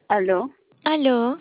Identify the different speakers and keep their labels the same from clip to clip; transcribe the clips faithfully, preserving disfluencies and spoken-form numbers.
Speaker 1: ¿Aló?
Speaker 2: Aló,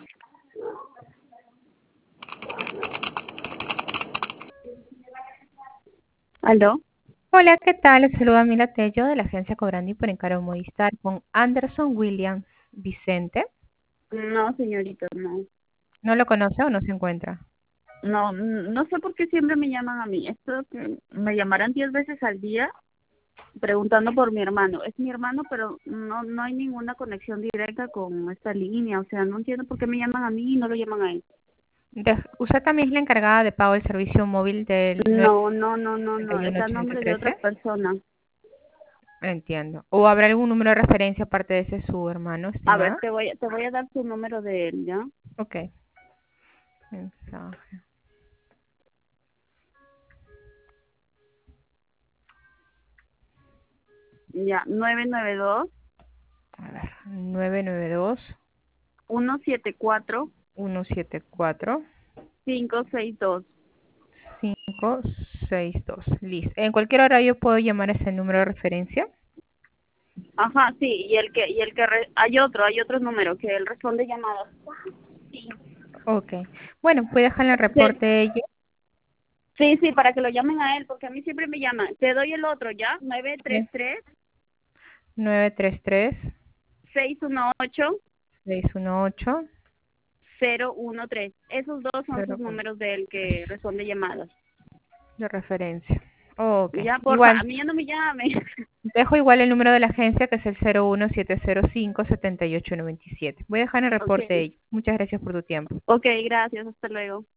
Speaker 1: ¿Aló?
Speaker 3: Hola, ¿qué tal? Les saluda Mila Tello de la agencia Cobrandi por Encargo Movistar con Anderson Williams Vicente.
Speaker 1: No, señorita, no.
Speaker 3: ¿No lo conoce o no se encuentra?
Speaker 1: No, n- no sé por qué siempre me llaman a mí. Esto que me llamaran diez veces al día preguntando por mi hermano. Es mi hermano, pero no no hay ninguna conexión directa con esta línea. O sea, no entiendo por qué me llaman a mí y no lo llaman a él.
Speaker 3: De- usted también es la encargada de pago del servicio móvil del
Speaker 1: No, no, no, no, no.
Speaker 3: nueve uno
Speaker 1: Está a
Speaker 3: ocho uno
Speaker 1: nombre de
Speaker 3: uno
Speaker 1: otra
Speaker 3: tres.
Speaker 1: persona.
Speaker 3: Entiendo. ¿O habrá algún número de referencia aparte de ese su hermano,
Speaker 1: A ver,
Speaker 3: estimada?
Speaker 1: te voy, a- te voy a dar su número de él, ¿ya?
Speaker 3: Ok. Mensaje.
Speaker 1: Ya, nueve nueve dos,
Speaker 3: A ver, nueve nueve dos,
Speaker 1: uno siete cuatro,
Speaker 3: uno siete cuatro,
Speaker 1: cinco seis dos.
Speaker 3: cinco seis dos. Listo. En cualquier hora yo puedo llamar a ese número de referencia.
Speaker 1: Ajá, sí, y el que, y el que, re- hay otro, hay otro número que él responde llamadas. Sí.
Speaker 3: Ok. Bueno, voy a dejar el
Speaker 1: Sí,
Speaker 3: reporte de ella.
Speaker 1: sí, sí, para que lo llamen a él, porque a mí siempre me llaman. Te doy el otro, ¿ya? nueve tres
Speaker 3: Sí.
Speaker 1: tres,
Speaker 3: nueve tres tres,
Speaker 1: seis uno ocho,
Speaker 3: seis uno ocho,
Speaker 1: cero uno tres. Esos dos son sus
Speaker 3: cero uno
Speaker 1: números del
Speaker 3: tres
Speaker 1: que responde llamadas.
Speaker 3: de referencia. Ok.
Speaker 1: Ya, porfa, a
Speaker 3: Igual,
Speaker 1: mí ya no me llame.
Speaker 3: dejo igual el número de la agencia que es el cero uno siete cero cinco siete ocho nueve siete. Voy a dejar el reporte de
Speaker 1: Okay.
Speaker 3: ella. Muchas gracias por tu tiempo.
Speaker 1: Okay, gracias, hasta luego.